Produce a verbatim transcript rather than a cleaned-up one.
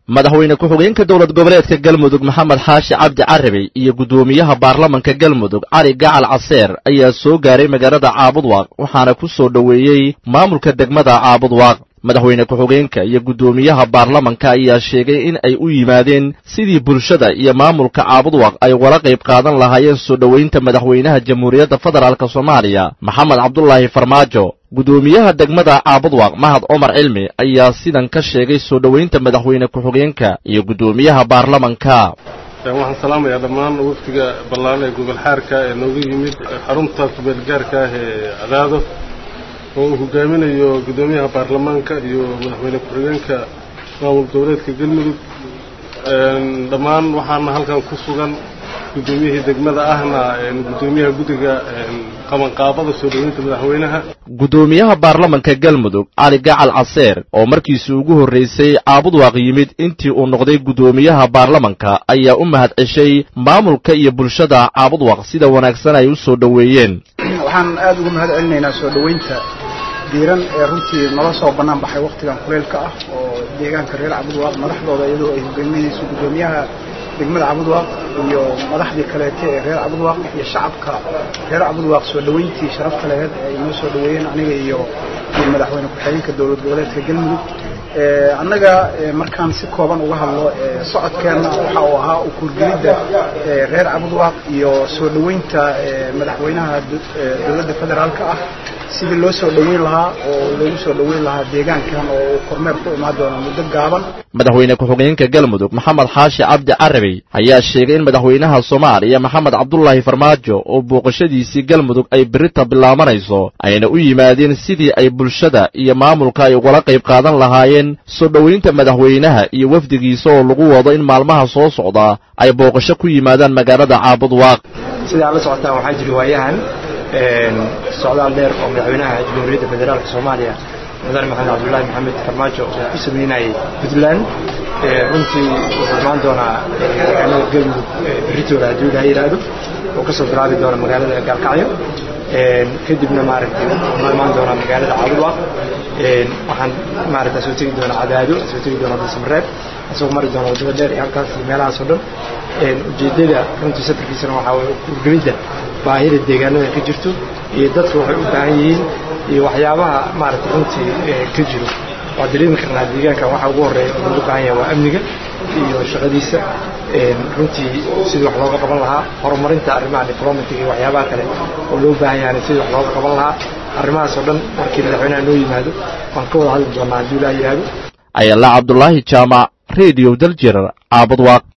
madaxweyne ku-xigeenka dowlad goboleedka galmudug maxamed xaashi cabdi carabi iyo gudoomiyaha baarlamanka galmudug cali gacal caseer ayaa soo gaaray magaalada caabudwaaq waxaana ku soo dhaweeyay maamulka degmada caabudwaaq madaxweyne ku-xigeenka iyo gudoomiyaha baarlamanka ayaa sheegay in ay u yimaadeen sidii bulshada iyo maamulka caabudwaaq ay wala qayb qaadan lahaayeen soo dhaweynta madaxweynaha jamhuuriyadda federaalk Soomaaliya maxamed cabdullaahi farmaajo gudoomiyaha degmada caabudwaaq mahad Omar Cilmi ayaa sidan ka sheegay soo dhaweynta madaxweyne ku-xigeenka iyo gudoomiyaha baarlamanka waxaan salaamayaa dhammaan wafdiga ballaan ee gobol xaarka ee nooga yimid xarunta kumeelgaarka ah ee Cadaado oo hogaaminayo gudoomiyaha baarlamaanka iyo madaxweyne ku-xigeenka maamul goboleedka galmudug dhammaan waxaana halkan ku sugan gudoomiyaha degmada ahna gudoomiyaha gudiga qaban qaabada soo dhaweynta madaxweynaha gudoomiyaha baarlamanka galmudug cali gacal caseer oo markiisii ugu horeysay caabudwaaq yimid intii uu noqday gudoomiyaha baarlamanka ayaa u mahad ceshay maamulka iyo bulshada caabudwaaq sida wanaagsan ay u soo dhaweeyeen waxaan aad ugu mahad celinaynaa soo dhaweynta diiran ee runtii nala soo banaan baxay waqtigan kuleelka ah oo deegaanka reer caabudwaaq madaxdooda iyadoo ay hogaaminayso gudoomiyaha degmada caabudwaaq iyo madaxdii kaleete ee reer caabudwaaq iyo shacabka reer caabudwaaq soo dhaweyntii sharafta lahayd ay noo soo dhaweeyeen aniga iyo madaxweyne ku-xigeenka dowlad goboleedka galmudug annaga markaan si kooban uga hadlo socodkeena waxa uu ahaa u kurgelida reer caabudwaaq iyo soo dhaweynta madaxweynaha dowladda federaalka ah sidii loo soo dhaweyn lahaa oo loogu soo dhaweyn lahaa deegaankan oo kormeer ku imaan doona muddo gaaban madaxweyne ku-xigeenka galmudug maxamed xaashi cabdi carabi ayaa sheegay in madaxweynaha Soomaaliya maxamed cabdullaahi farmaajo oo booqashadiisii galmudug ay birita bilaabanayso ayna u yimaadeen sidii ay bulshada iyo maamulka ay uga qayb qaadan lahaayeen soo dhaweynta madaxweynaha iyo wafdigiisa oo lagu wado in maalmaha soo socda ay booqasho ku yimaadaan magaalada caabudwaaq sida la socotaan waxa jiri waayahan socdaal dheer oo madaxweynaha jamhuuriyadda federaalka Soomaaliya madaxweyne maxamed cabdullaahi maxamed farmaajo oo ku sameeyay Puntland runtii wuxuu maan doonaa magaalada galmudug Pretoria haddii la yiraahdo oo ka soo bilaabi doona magaalada Galkacyo kadibna maaragtay wuxuu maan doonaa magaalada caabudwaaq waxaan maaragtay soo tagi doona Cadaado soo tagi doona Samareeb soo mari doona wadada dheer ee halkaas meelaha soo dhan ujeedada runtii safarkiisana waxa uu kurgelida baahida deegaanada ka jirto iyo dadku waxay u baahan yihiin iyo waxyaabaha maaragtay runtii ka jiro waa dareemi karnaa deegaanka waxa ugu horeeya oo loo baahan yahay waa amniga iyo shaqadiisa runtii sidii wax looga qaban lahaa horumarinta arrimaha diplomatic iyo waxyaabaha kale oo loo baahan yahay sidii wax looga qaban lahaa arrimahaas oo dhan markii madaxweynaha noo yimaado waan ka wada hadli doonaa haddii la yiraahdo ayala cabdullaahi jaamac radio daljir caabudwaaq